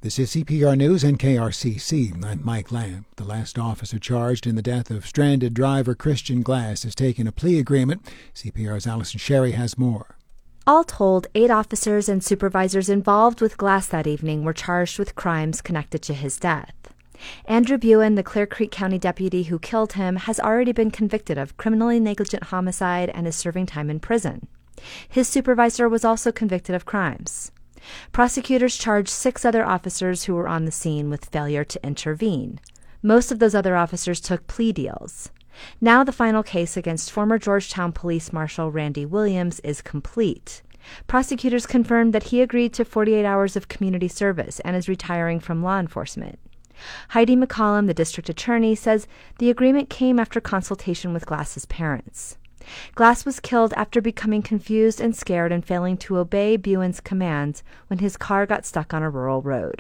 This is CPR News and KRCC. I'm Mike Lamb. The last officer charged in the death of stranded driver Christian Glass has taken a plea agreement. CPR's Allison Sherry has more. All told, 8 officers and supervisors involved with Glass that evening were charged with crimes connected to his death. Andrew Buin, the Clear Creek County deputy who killed him, has already been convicted of criminally negligent homicide and is serving time in prison. His supervisor was also convicted of crimes. Prosecutors charged 6 other officers who were on the scene with failure to intervene. Most of those other officers took plea deals. Now the final case against former Georgetown Police Marshal Randy Williams is complete. Prosecutors confirmed that he agreed to 48 hours of community service and is retiring from law enforcement. Heidi McCollum, the district attorney, says the agreement came after consultation with Glass's parents. Glass was killed after becoming confused and scared and failing to obey Buin's commands when his car got stuck on a rural road.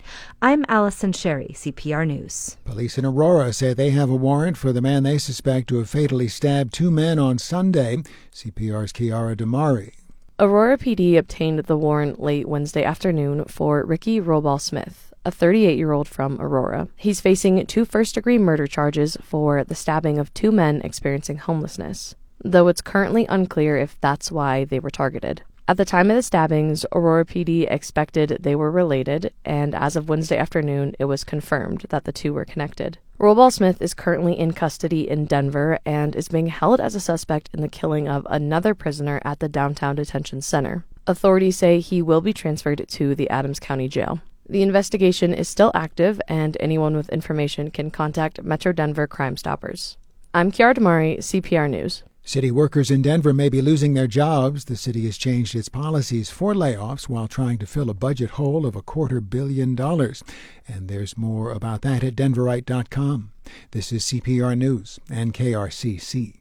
I'm Allison Sherry, CPR News. Police in Aurora say they have a warrant for the man they suspect to have fatally stabbed 2 men on Sunday. CPR's Kiara Damari. Aurora PD obtained the warrant late Wednesday afternoon for Ricky Robal-Smith, a 38-year-old from Aurora. He's facing 2 first-degree murder charges for the stabbing of 2 men experiencing homelessness, though it's currently unclear if that's why they were targeted. At the time of the stabbings, Aurora PD expected they were related, and as of Wednesday afternoon, it was confirmed that the 2 were connected. Robal-Smith is currently in custody in Denver and is being held as a suspect in the killing of another prisoner at the downtown detention center. Authorities say he will be transferred to the Adams County Jail. The investigation is still active, and anyone with information can contact Metro Denver Crime Stoppers. I'm Kiara Damari, CPR News. City workers in Denver may be losing their jobs. The city has changed its policies for layoffs while trying to fill a budget hole of $250 million. And there's more about that at denverite.com. This is CPR News and KRCC.